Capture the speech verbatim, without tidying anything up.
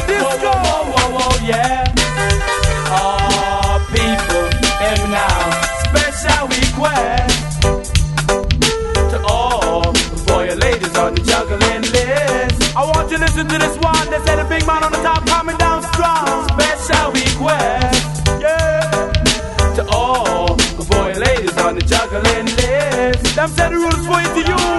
Disco. Whoa, whoa, whoa, whoa, yeah. Oh, people, hear me now. Special request to all the boy and ladies on the juggling list. I want you to listen to this one. They say the big man on the top coming down strong. Special request, Yeah. to all the boy and ladies on the juggling list. Them say the rules for you to use.